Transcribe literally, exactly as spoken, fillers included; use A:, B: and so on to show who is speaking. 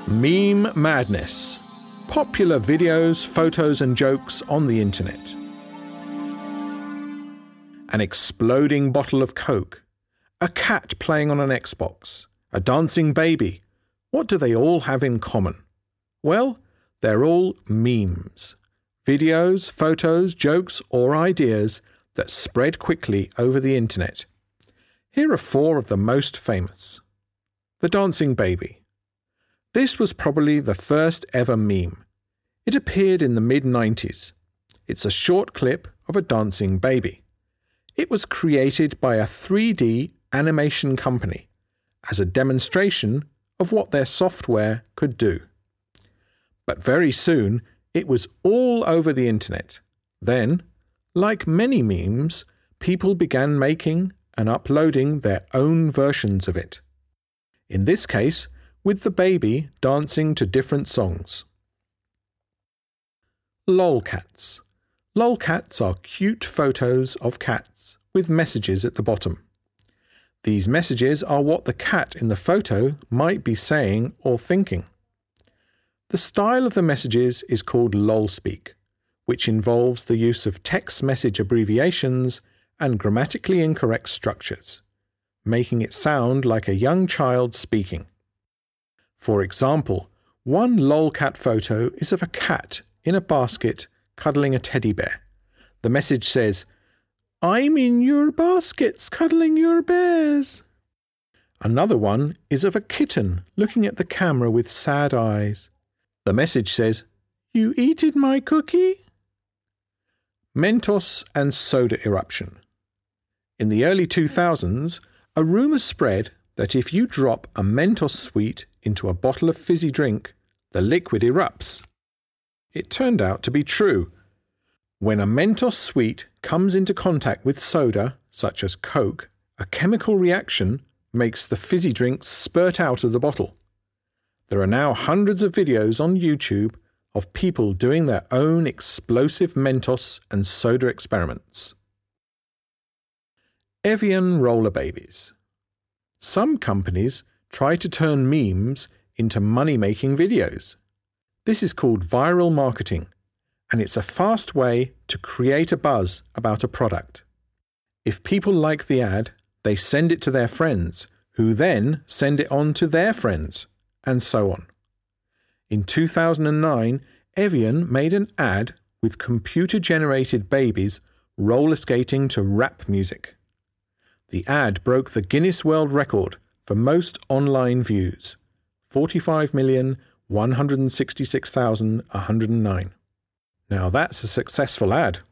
A: Meme madness. Popular videos, photos and jokes on the internet. An exploding bottle of Coke. A cat playing on an Xbox. A dancing baby. What do they all have in common? Well, they're all memes. Videos, photos, jokes or ideas that spread quickly over the internet. Here are four of the most famous. The dancing baby. This was probably the first ever meme. It appeared in the mid nineties. It's a short clip of a dancing baby. It was created by a three D animation company as a demonstration of what their software could do. But very soon, it was all over the internet. Then, like many memes, people began making and uploading their own versions of it. In this case, with the baby dancing to different songs. Lolcats. Lolcats are cute photos of cats with messages at the bottom. These messages are what the cat in the photo might be saying or thinking. The style of the messages is called lolspeak, which involves the use of text message abbreviations and grammatically incorrect structures, making it sound like a young child speaking. For example, one lolcat photo is of a cat in a basket cuddling a teddy bear. The message says, "I'm in your baskets cuddling your bears." Another one is of a kitten looking at the camera with sad eyes. The message says, "You eated my cookie?" Mentos and soda eruption. In the early two thousands, a rumour spread that if you drop a Mentos sweet into a bottle of fizzy drink, the liquid erupts. It turned out to be true. When a Mentos sweet comes into contact with soda, such as Coke, a chemical reaction makes the fizzy drink spurt out of the bottle. There are now hundreds of videos on YouTube of people doing their own explosive Mentos and soda experiments. Evian roller babies. Some companies try to turn memes into money-making videos. This is called viral marketing, and it's a fast way to create a buzz about a product. If people like the ad, they send it to their friends, who then send it on to their friends, and so on. In two thousand nine, Evian made an ad with computer-generated babies roller skating to rap music. The ad broke the Guinness World Record for most online views, forty-five million one hundred sixty-six thousand one hundred nine. Now that's a successful ad.